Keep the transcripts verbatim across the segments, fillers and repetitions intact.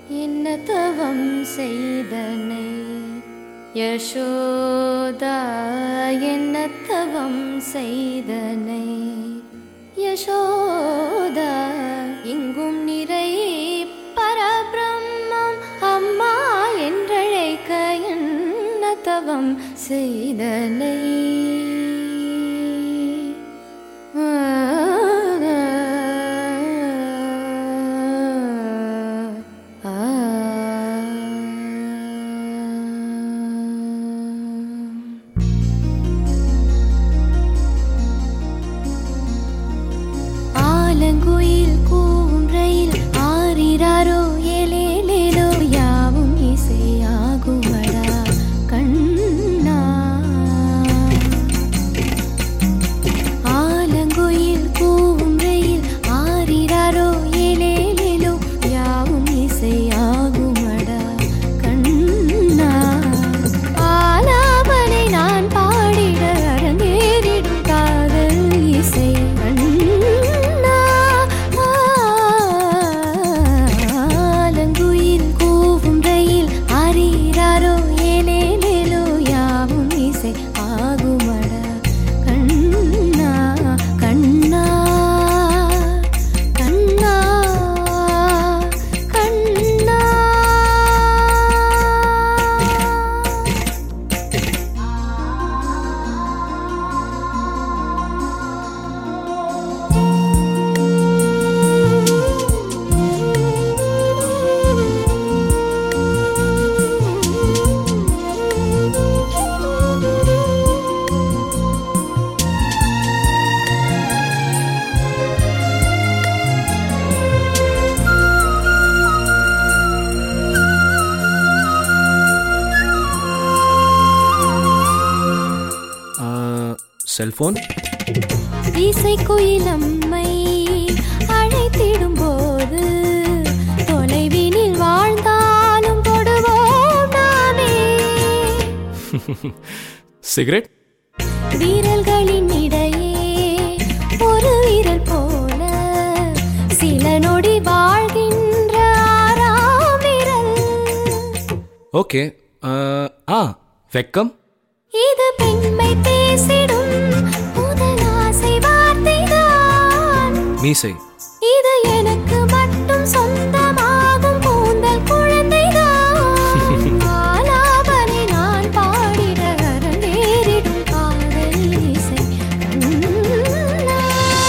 என்ன தவம் செய்தனை யசோதா, என்ன தவம் செய்தனை யசோதா, இங்கும் நிறை பரபிரம்மம் அம்மா என்றழைக்க என்ன தவம் செய்தனை. ஆலங்குயில் கூவும் ரயில் ஆரிராரோ ஏலேலேலோ யாவும் இசையாகுமடா கண்ணா. ஆலங்குயில் கூவும் ரயில் ஆரிராரோ ஏலேலேலோ யாவும் இசையாகுமடா கண்ணா. ஆலாபனை நான் பாடிட அரங்கேறிடும் காதல் இசை செல்போன் இசைக்குயிலம்மை அழைத்திடும் போது தொலைவினில் வாழ்ந்தாலும் தொடுவோம் நாமே. சிகரெட் வீரல்களின் இடையே ஒரு வீரல் போல சில நொடி வாழ்கின்ற ஆறாம் வீரல். ஓகே. ஆ வெக்கம் இது பெண்மை பேசிடும் முதல் ஆசை வார்த்தைதான். மீசை இது எனக்கு மட்டும் சொந்தமாகும் கூந்தல் குழந்தைதான். ஆலாபனை நான் பாடிட அரங்கேறிடும் காதல் இசை கண்ணா.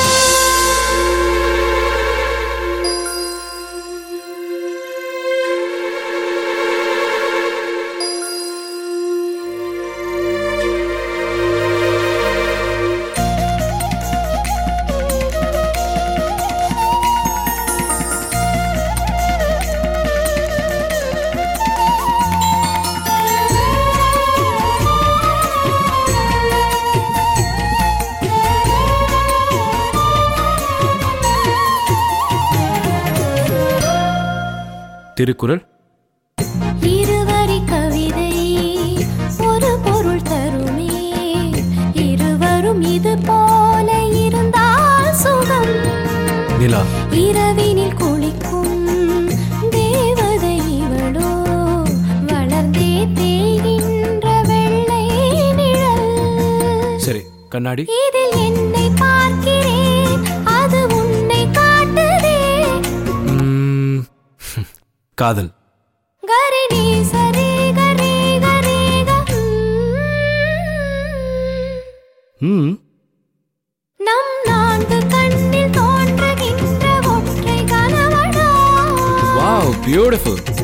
திருக்குறள் இருவரி கவிதை ஒரு பொருள் தருமே, இருவரும் இது போல இருந்தால் சுகம். நிலா இரவினில் குளிக்கும் தேவதை இவளோ, வளர்ந்தே தேய்கின்ற வெள்ளை நிழல். சரி, கண்ணாடி இதில் என்னை பார்க்கிறேன், அது உன்னை காட்டுதே. காதல் கரினி சரி கரி கரி ம் நம் நான்கு கண்ணில் தோன்றுகின்ற ஒற்றை கனவடா. Wow, beautiful.